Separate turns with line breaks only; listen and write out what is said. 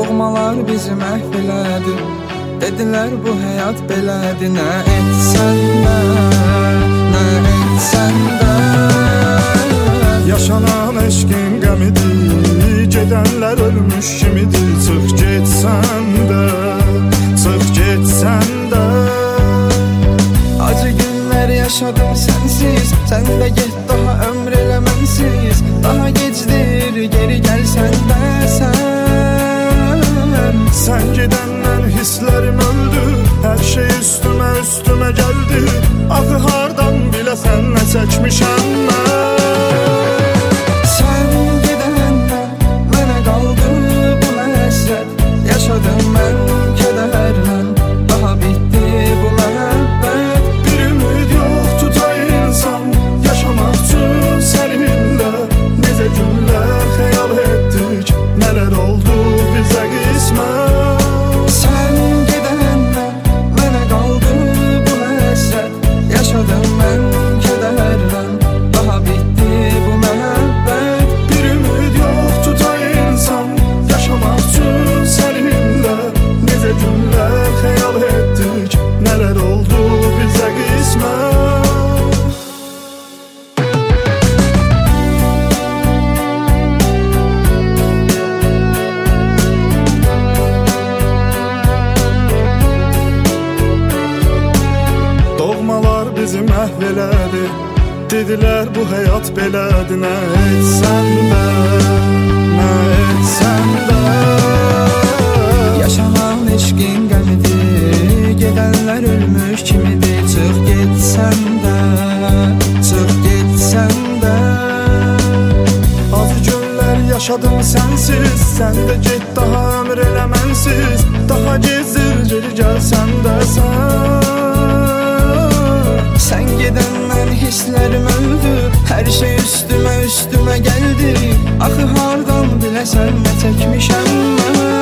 Doğmalar bizi məhv elədi. Dedilər bu həyat belədir. Nə etsən də, nə etsən də.
Yaşanan eşqin qəmidir, gedənlər ölmüş kimidir. Çıx getsən də, çıx getsən də.
Acı günlər yaşadım sənsiz, sən də get daha ömr eləmənsiz. Daha gecdir, geri gəlsən də sən.
Sən gedəndən hisslərim öldü, hər şey üstümə gəldi. Axı hardan biləsən nə çəkmişəm mən.
Sən gedəndən mənə qaldı bu həsrət. Yaşadım mən kədərlə, daha bitdi bu məhəbbət.
Bir ümid yox tutar insan, yaşamaq üçün səninlə. Necə günlər xəyal etdik, nələr oldu bizə qismət.
Sən gedəndən mənə qaldı bu həsrət. Yaşadım mən kədərlə, daha bitdi bu məhəbbət.
Bir ümid yox tutar insan, yaşamaq üçün səninlə. Necə günlər xəyal etdik, nələr oldu bizə qismət. Doğmalar bizi məhv elədi, dedilər bu həyat belədir. Nə etsən də, nə etsən də.
Yaşanan eşqin qəmidir, gedənlər ölmüş kimidir. Çıx getsən də, çıx getsən də.
Acı günlər yaşadım sənsiz, sən də get daha ömr eləmənsiz. Daha gezdir, geri gəlsən də sən.
Sən gedəndən hisslərim öldü, hər şey üstümə gəldi. Axı hardan biləsən nə çəkmişəm mən.